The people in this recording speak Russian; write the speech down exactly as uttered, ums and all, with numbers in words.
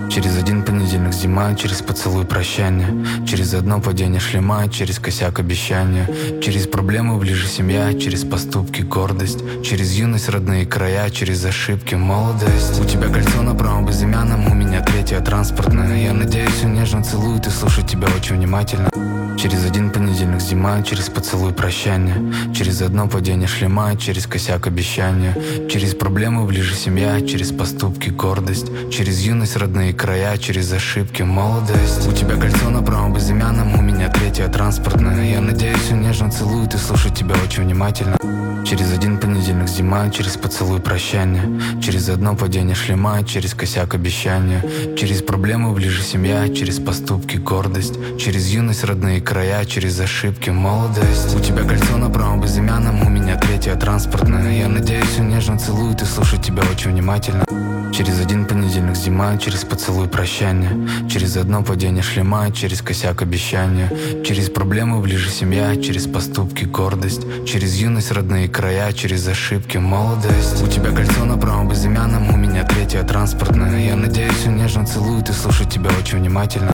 Через один понедельник зима, через поцелуй прощания, через одно падение шлема, через косяк обещания, через проблемы ближе семья, через поступки гордость, через юность родные края, через ошибки молодость. У тебя кольцо на правом безымянном, у меня третье транспортное. Я надеюсь, он нежно целует и слушает тебя очень внимательно. Через один понедельник зима, через поцелуй прощания, через одно падение шлема, через косяк обещания, через проблемы ближе семья, через поступки гордость, через юность родные края, через ошибки молодость. У тебя кольцо на правом безымянном, у меня третье транспортное. Я надеюсь, он нежно целует и слушает тебя очень внимательно. Через один понедельник зима, через поцелуй прощания, через одно падение шлема, через косяк обещания, через проблемы ближе семья, через поступки гордость, через юность родные края, через ошибки молодость. У тебя кольцо на правом безымянном, у меня третье транспортное. Я надеюсь, он нежно целует и слушает тебя очень внимательно. Через один понедельник зима, через поцелуй прощания, через одно падение шлема, через косяк обещания, через проблемы ближе семья, через поступки гордость, через юность родные края, через ошибки молодость. У тебя кольцо на правом безымянном, у меня третье транспортное. Я надеюсь, он нежно целует и слушает тебя очень внимательно.